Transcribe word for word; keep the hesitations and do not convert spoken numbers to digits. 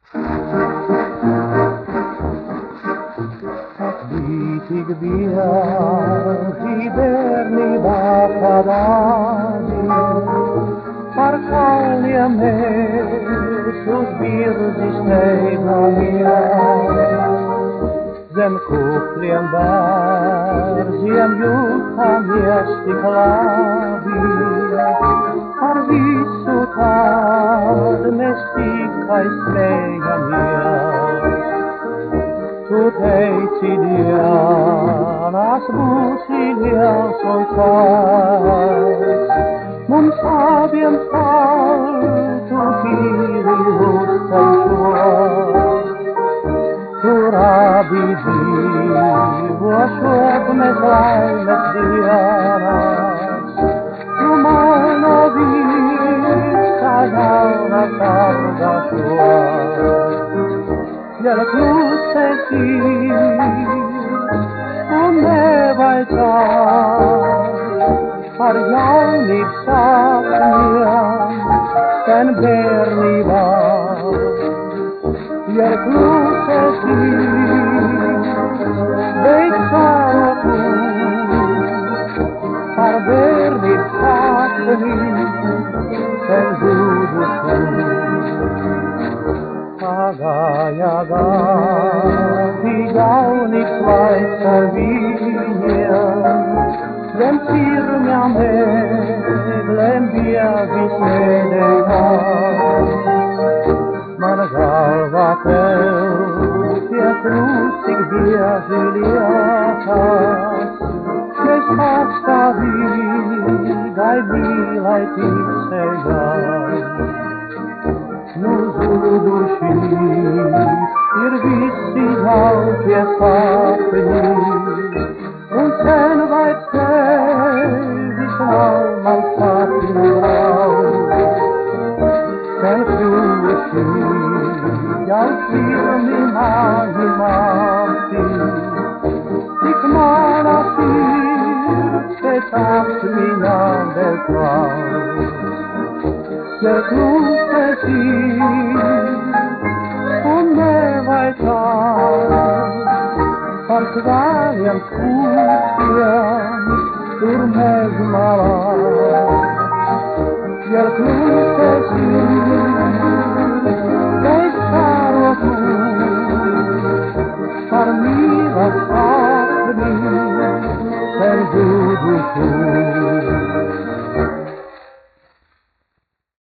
Litig viens hiberni bafadari, parcalni a me, sospirsi stega mia, zem kupljem barzi, am juta mjesti klavi, ar visu tad mestika i stega mia. Tu teici dienas busilians un cas, mums abiem saltu viri ustam šuos. Tu radi dzīvos šodnes laimes dienas, tu mano vīrs kā jauna sarga šuos. Ja klusesi un nevaicās par jaunības sapņiem sen bērnībā. Ja klusesi beidz savu par bērnības sapņiem sen zudušiem. Pagāja gadi, jaunības laiks ar viņiem, zem sirmjām eglēm bija vismēdējās. Mana galva tev pie krucik bieži liekas, mēs pastāvīgai mīlai ticējām. Nu zuduši ir visi jaukie sapņi, un sen vairs tevis nav man sapņu draudz. Sen kļuvuši jau sirmi mani māti, tik mana sirds pēc apziņām vēl klaus. Ja klusesi un nevaicās par kvāriem skūpiem tur mežmalā. Ja klusesi